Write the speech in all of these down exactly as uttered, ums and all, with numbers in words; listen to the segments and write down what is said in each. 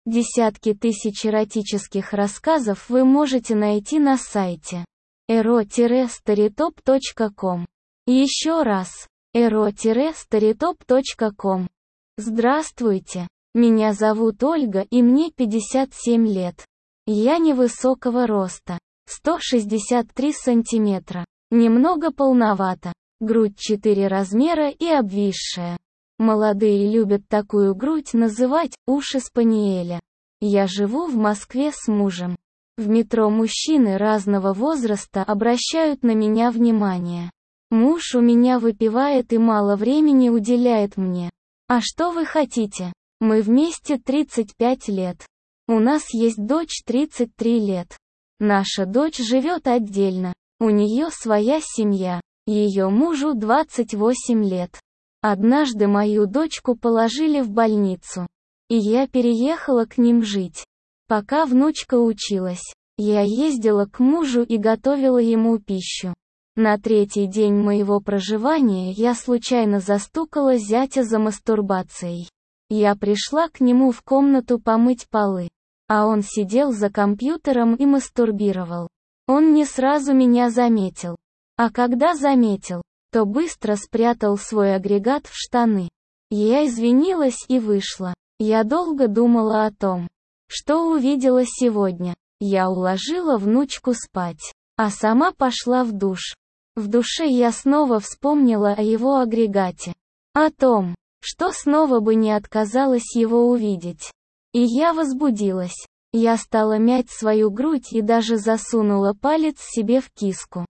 Десятки тысяч эротических рассказов вы можете найти на сайте эро старитоп точка ком. Еще раз, эро старитоп точка ком. Здравствуйте, меня зовут Ольга и мне пятьдесят семь лет. Я невысокого роста, сто шестьдесят три сантиметра, немного полновата, грудь четыре размера и обвисшая. Молодые любят такую грудь называть «уши спаниеля». Я живу в Москве с мужем. В метро мужчины разного возраста обращают на меня внимание. Муж у меня выпивает и мало времени уделяет мне. А что вы хотите? Мы вместе тридцать пять лет. У нас есть дочь тридцать три лет. Наша дочь живет отдельно. У нее своя семья. Ее мужу двадцать восемь лет. Однажды мою дочку положили в больницу, и я переехала к ним жить. Пока внучка училась, я ездила к мужу и готовила ему пищу. На третий день моего проживания я случайно застукала зятя за мастурбацией. Я пришла к нему в комнату помыть полы, а он сидел за компьютером и мастурбировал. Он не сразу меня заметил. А когда заметил, то быстро спрятал свой агрегат в штаны. Я извинилась и вышла. Я долго думала о том, что увидела сегодня. Я уложила внучку спать, а сама пошла в душ. В душе я снова вспомнила о его агрегате. О том, что снова бы не отказалась его увидеть. И я возбудилась. Я стала мять свою грудь и даже засунула палец себе в киску.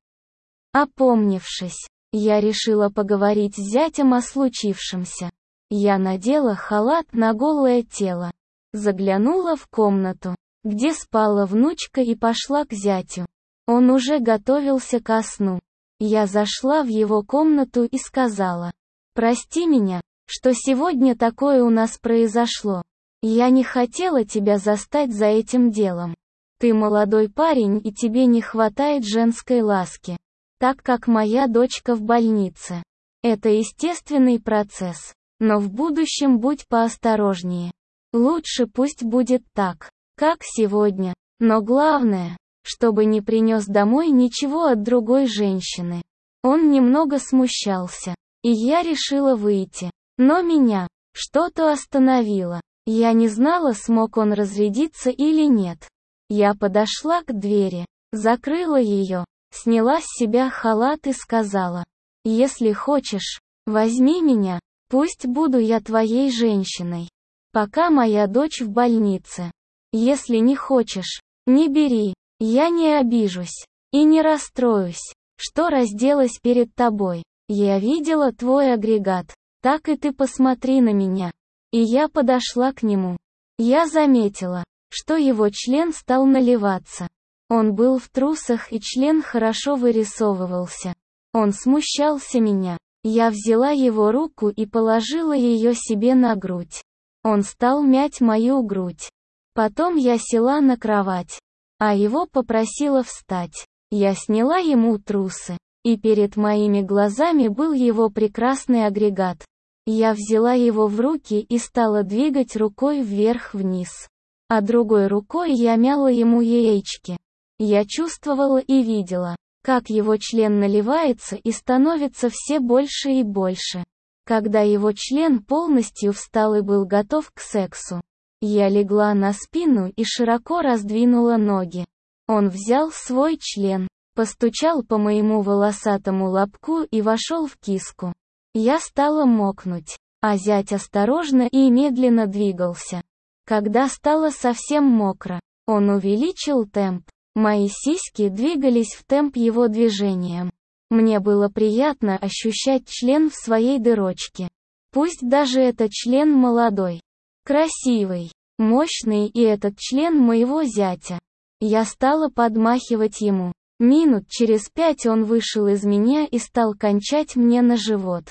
Опомнившись, я решила поговорить с зятем о случившемся. Я надела халат на голое тело, заглянула в комнату, где спала внучка, и пошла к зятю. Он уже готовился ко сну. Я зашла в его комнату и сказала: «Прости меня, что сегодня такое у нас произошло. Я не хотела тебя застать за этим делом. Ты молодой парень и тебе не хватает женской ласки, так как моя дочка в больнице. Это естественный процесс, но в будущем будь поосторожнее. Лучше пусть будет так, как сегодня, но главное, чтобы не принес домой ничего от другой женщины». Он немного смущался, и я решила выйти, но меня что-то остановило. Я не знала, смог он разрядиться или нет. Я подошла к двери, закрыла ее, сняла с себя халат и сказала: «Если хочешь, возьми меня, пусть буду я твоей женщиной, пока моя дочь в больнице. Если не хочешь, не бери, я не обижусь и не расстроюсь, что разделась перед тобой. Я видела твой агрегат, так и ты посмотри на меня». И я подошла к нему. Я заметила, что его член стал наливаться. Он был в трусах и член хорошо вырисовывался. Он смущался меня. Я взяла его руку и положила ее себе на грудь. Он стал мять мою грудь. Потом я села на кровать, а его попросила встать. Я сняла ему трусы, и перед моими глазами был его прекрасный агрегат. Я взяла его в руки и стала двигать рукой вверх-вниз, а другой рукой я мяла ему яички. Я чувствовала и видела, как его член наливается и становится все больше и больше. Когда его член полностью встал и был готов к сексу, я легла на спину и широко раздвинула ноги. Он взял свой член, постучал по моему волосатому лобку и вошел в киску. Я стала мокнуть, а зять осторожно и медленно двигался. Когда стало совсем мокро, он увеличил темп. Мои сиськи двигались в темп его движением. Мне было приятно ощущать член в своей дырочке. Пусть даже этот член молодой, красивый, мощный, и этот член моего зятя. Я стала подмахивать ему. Минут через пять он вышел из меня и стал кончать мне на живот.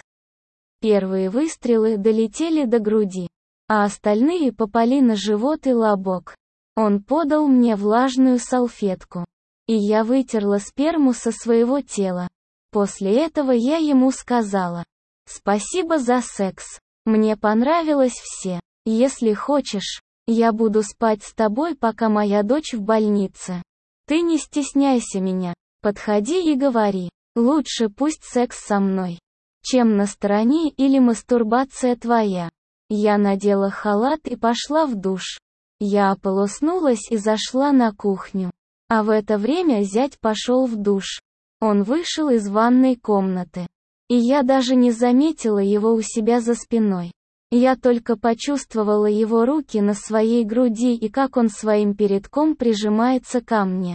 Первые выстрелы долетели до груди, а остальные попали на живот и лобок. Он подал мне влажную салфетку, и я вытерла сперму со своего тела. После этого я ему сказала: «Спасибо за секс. Мне понравилось все. Если хочешь, Я буду спать с тобой, пока моя дочь в больнице. Ты не стесняйся меня. Подходи и говори. Лучше пусть секс со мной, чем на стороне или мастурбация твоя. Я надела халат и пошла в душ. Я ополоснулась и зашла на кухню. А в это время зять пошел в душ. Он вышел из ванной комнаты. И я даже не заметила его у себя за спиной. Я только почувствовала его руки на своей груди и как он своим передком прижимается ко мне.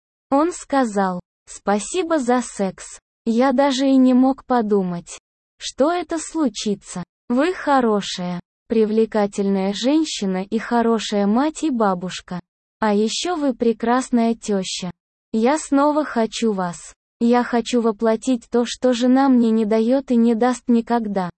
Он сказал: «Спасибо за секс». Я даже и не мог подумать, что это случится. Вы хорошая, привлекательная женщина и хорошая мать и бабушка. А еще вы прекрасная теща. Я снова хочу вас. Я хочу воплотить то, что жена мне не дает и не даст никогда.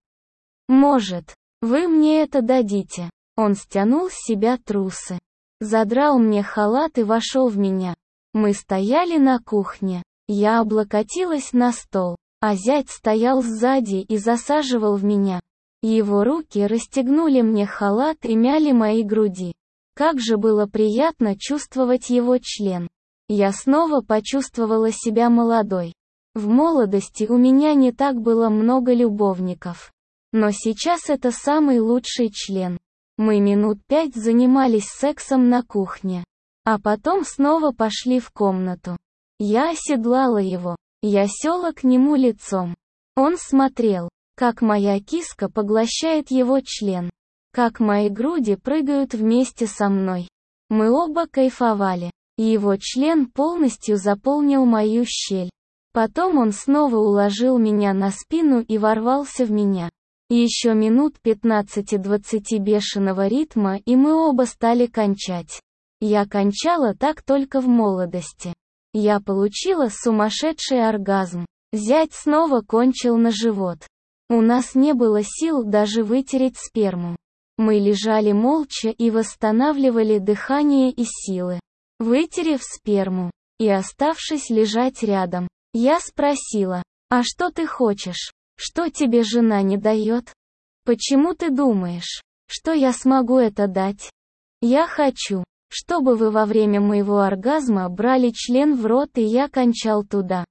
Может, вы мне это дадите? Он стянул с себя трусы, задрал мне халат и вошел в меня. Мы стояли на кухне. Я облокотилась на стол, а зять стоял сзади и засаживал в меня. Его руки расстегнули мне халат и мяли мои груди. Как же было приятно чувствовать его член. Я снова почувствовала себя молодой. В молодости у меня не так было много любовников. Но сейчас это самый лучший член. Мы минут пять занимались сексом на кухне. А потом снова пошли в комнату. Я оседлала его. Я села к нему лицом. Он смотрел, как моя киска поглощает его член. Как мои груди прыгают вместе со мной. Мы оба кайфовали. Его член полностью заполнил мою щель. Потом он снова уложил меня на спину и ворвался в меня. Еще минут пятнадцать-двадцать бешеного ритма, и мы оба стали кончать. Я кончала так только в молодости. Я получила сумасшедший оргазм. Зять снова кончил на живот. У нас не было сил даже вытереть сперму. Мы лежали молча и восстанавливали дыхание и силы. Вытерев сперму и оставшись лежать рядом, я спросила: «А что ты хочешь? Что тебе жена не дает? Почему ты думаешь, что я смогу это дать? Я хочу, чтобы вы во время моего оргазма брали член в рот и я кончал туда».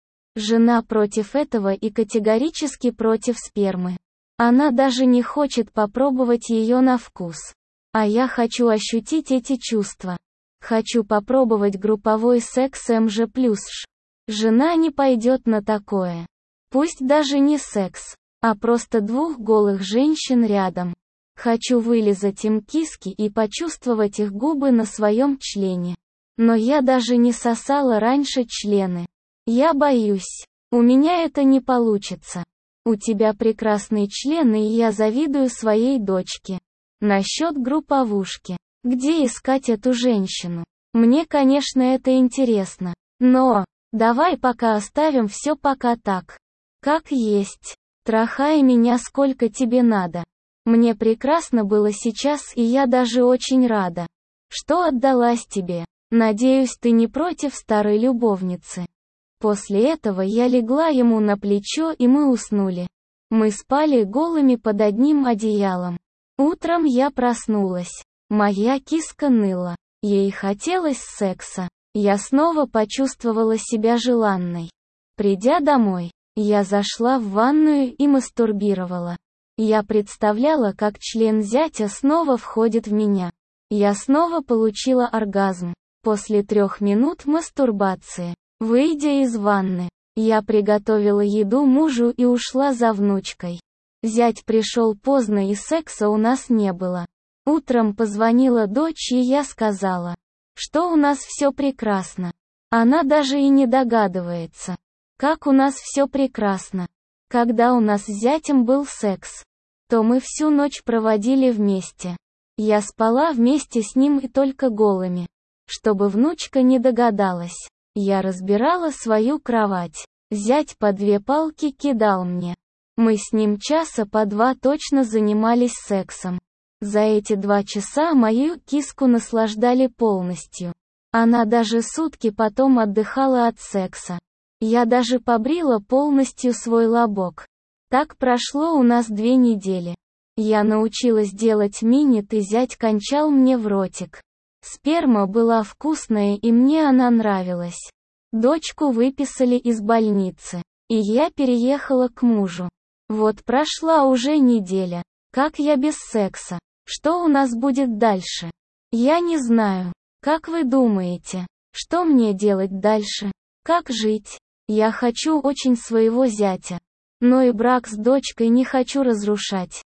Жена против этого и категорически против спермы. Она даже не хочет попробовать ее на вкус. А я хочу ощутить эти чувства. Хочу попробовать групповой секс эм жэ плюс ш. Жена не пойдет на такое. Пусть даже не секс, а просто двух голых женщин рядом. Хочу вылизать им киски и почувствовать их губы на своем члене. Но я даже не сосала раньше члены. Я боюсь. У меня это не получится. У тебя прекрасный член, и я завидую своей дочке. Насчет групповушки. Где искать эту женщину? Мне, конечно, это интересно. Но, давай пока оставим все пока так. Как есть. Трахай меня сколько тебе надо. Мне прекрасно было сейчас, и я даже очень рада, что отдалась тебе. Надеюсь, ты не против старой любовницы. После этого я легла ему на плечо, и мы уснули. Мы спали голыми под одним одеялом. Утром я проснулась. Моя киска ныла. Ей хотелось секса. Я снова почувствовала себя желанной. Придя домой, я зашла в ванную и мастурбировала. Я представляла, как член зятя снова входит в меня. Я снова получила оргазм. После трех минут мастурбации, выйдя из ванны, я приготовила еду мужу и ушла за внучкой. Зять пришел поздно и секса у нас не было. Утром позвонила дочь, и я сказала, что у нас все прекрасно. Она даже и не догадывается, как у нас все прекрасно. Когда у нас с зятем был секс, то мы всю ночь проводили вместе. Я спала вместе с ним и только голыми. Чтобы внучка не догадалась, я разбирала свою кровать. Зять по две палки кидал мне. Мы с ним часа по два точно занимались сексом. За эти два часа мою киску наслаждали полностью. Она даже сутки потом отдыхала от секса. Я даже побрила полностью свой лобок. Так прошло у нас две недели. Я научилась делать минет, и зять кончал мне в ротик. Сперма была вкусная, и мне она нравилась. Дочку выписали из больницы, и я переехала к мужу. Вот прошла уже неделя. Как я без секса? Что у нас будет дальше? Я не знаю. Как вы думаете, что мне делать дальше? Как жить? Я хочу очень своего зятя, но и брак с дочкой не хочу разрушать.